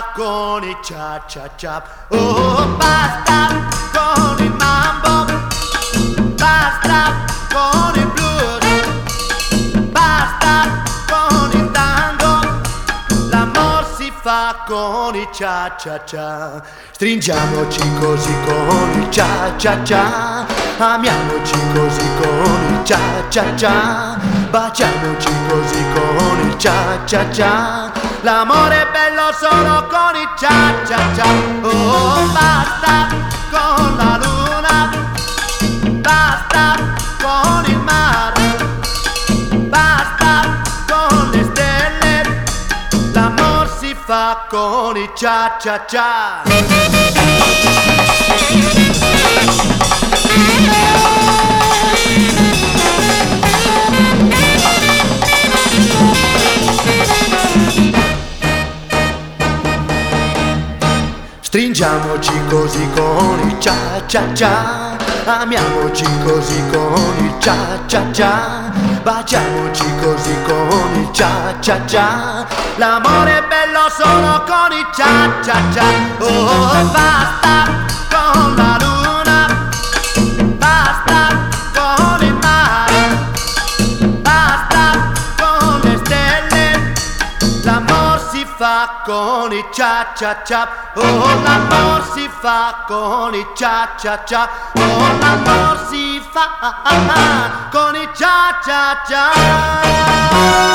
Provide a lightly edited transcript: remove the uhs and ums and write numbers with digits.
fa con i cha cha cha. Oh, basta con il mambo, basta con il blues, basta con il tango, l'amor si fa con i cha cha cha. Stringiamoci così con il cha cha cha, amiamoci così con il cha cha cha, baciamoci così con il cha cha cha. L'amore è bello solo con il cha cha cha. Oh, basta con la luna, basta con il mare, basta con le stelle, l'amor si fa con il cha cha cha. Stringiamoci così con il cha cha cha, amiamoci così con il cha cha cha, baciamoci così con il cha cha cha. L'amore è bello solo con il cha cha cha. Oh, basta con la luna, basta con il mare, basta con le stelle, l'amor si fa con il cha cha cha. Oh, l'amor si fa con il cha cha cha. Oh, l'amor si fa con il cha cha cha.